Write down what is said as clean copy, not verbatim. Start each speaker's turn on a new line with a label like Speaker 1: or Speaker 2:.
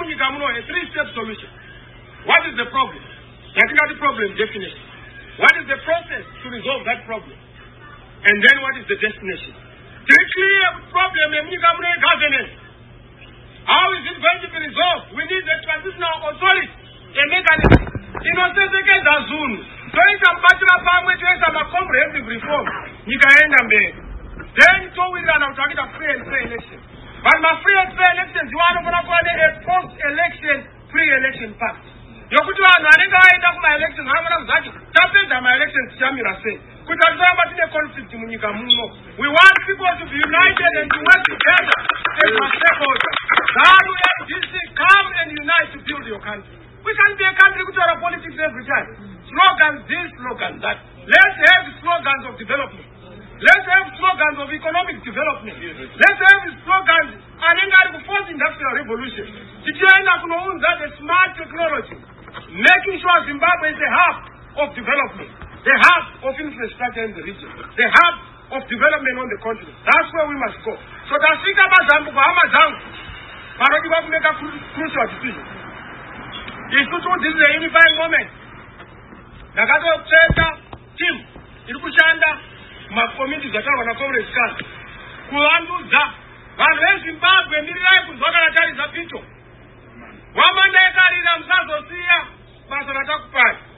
Speaker 1: munyika muno a three-step solution. What is the problem? Yatingati problem definition. What is the process to resolve that problem? And then what is the destination? The clear problem in governance. How is it going to be resolved? We need a transitional authority, a mechanism. So it's a bachelor family, it's a comprehensive reform. Then so we are now talking about free and fair elections. But my free and fair elections, you want to call it a post-election free election pact. Yokutu anaenda aenda kuma elections hamuna mzaki tapenda ma elections chamira say kutazama tine conflict munyika muno. We want people to be united and to work together as a stakeholder. Zaru FDC, come and unite to build your country. We can't be a country which are politics every time. Slogans this, slogan that. Let's have slogans of development. Let's have slogans of economic development. Let's have slogans and fourth industrial revolution. That the smart technology, making sure Zimbabwe is the hub of development, the hub of infrastructure in the region, the hub of development on the continent. That's where we must go. So that's it about Zambu, Amazon. But we want to make a crucial decision. This is a unifying moment. Nagato Center team, Irkushanda, my community that are on a Congress card. Kuanduza, Van Zimbabwe, Mirai, Kuzwaka, Zapito. Wamanda Ekari, Namsazo, Sia, Masarata Kupai.